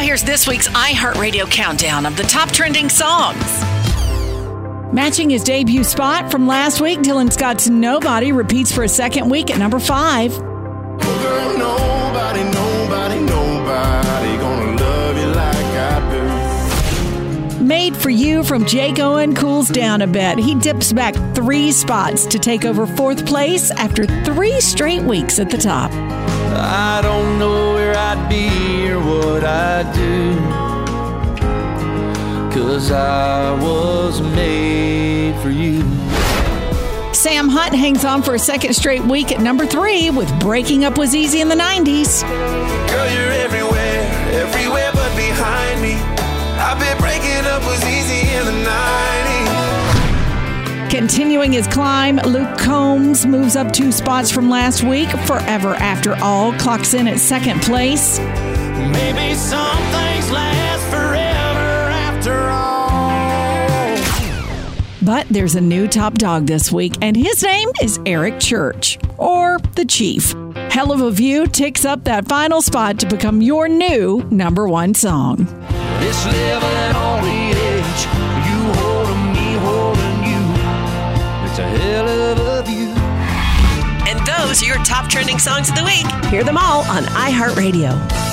here's this week's iHeartRadio countdown of the top trending songs. Matching his debut spot from last week, Dylan Scott's Nobody repeats for a second week at number 5. Girl, nobody gonna love you like I do. Made for You from Jake Owen cools down a bit. He dips back 3 spots to take over 4th place after 3 straight weeks at the top. I don't know where I'd be or what I'd do, 'cause I was made for you. Sam Hunt hangs on for a second straight week at number 3 with Breaking Up Was Easy in the 90s. Girl, you're everywhere but behind me. I bet breaking up was easy in the 90s. Continuing his climb, Luke Combs moves up 2 spots from last week. Forever After All clocks in at 2nd place. Maybe some things last forever after all. But there's a new top dog this week, and his name is Eric Church, or The Chief. Hell of a View ticks up that final spot to become your new number 1 song. This living on the edge, you holding me, holding you. It's a hell of a view. And those are your top trending songs of the week. Hear them all on iHeartRadio.